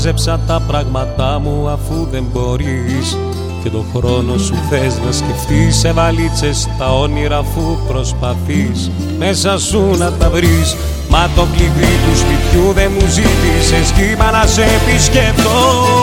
Μάζεψα τα πράγματά μου αφού δεν μπορείς και το χρόνο σου θες να σκεφτείς. Σε βαλίτσες τα όνειρα αφού προσπαθείς μέσα σου να τα βρεις. Μα το κλειδί του σπιτιού δεν μου ζήτησες κι είπα να σε επισκεφτώ.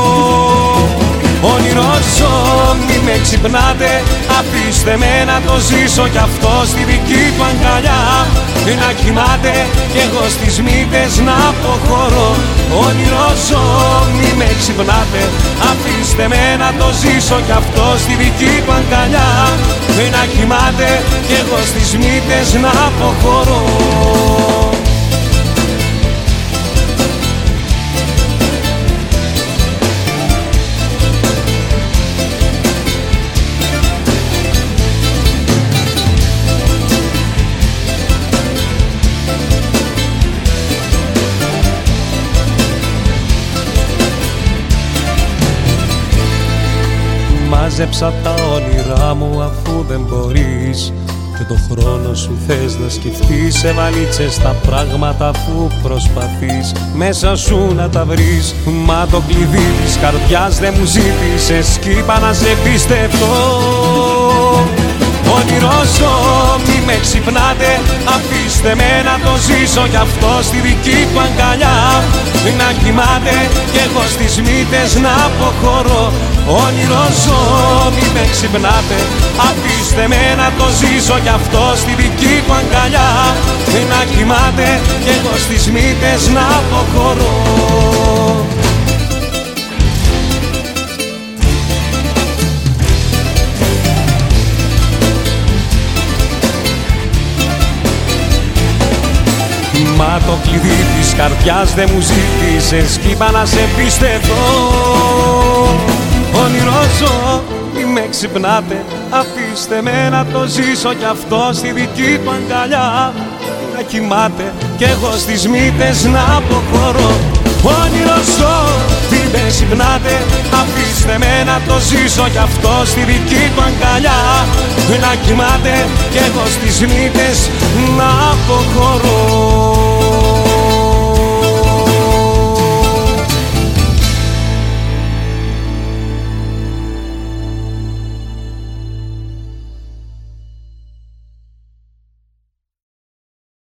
Όνειρο ζω, μη με ξυπνάτε, αφήστε με να το ζήσω κι αυτό στη δική του αγκαλιά. Να κοιμάται κι εγώ στις μύτες να αποχωρώ. Όνειρο ζω, μη με ξυπνάτε, αφήστε με να το ζήσω κι αυτό στη δική του αγκαλιά. Να κοιμάται κι εγώ στις μύτες να αποχωρώ. Μάζεψα τα όνειρά μου αφού δεν μπορείς και το χρόνο σου θες να σκεφτείς. Σε βαλίτσες τα πράγματα αφού προσπαθείς μέσα σου να τα βρεις. Μα το κλειδί της καρδιάς δεν μου ζήτησες κι είπα να σε πιστευτώ. Όνειρο ζω, μη με ξυπνάτε, αφήστε με να το ζήσω κι αυτό στη δική του αγκαλιά. Να κοιμάται κι εγώ στις μύτες να αποχωρώ. Όνειρο ζω, μη με ξυπνάτε, αφήστε με να το ζήσω κι αυτό στη δική του αγκαλιά. Να κοιμάται κι εγώ στις μύτες να αποχωρώ. Μα το κλειδί της καρδιάς δεν μου ζήτησες κι είπα να σε πιστευτώ. Όνειρο ζω, μη με ξυπνάτε, αφήστε με να το ζήσω κι αυτό στη δική του αγκαλιά. Να κοιμάται κι εγώ στις μύτες να αποχωρώ. Όνειρο ζω, μη με ξυπνάτε, αφήστε με να το ζήσω κι αυτό στη δική του αγκαλιά. Να κοιμάται κι εγώ στις μύτες να αποχωρώ.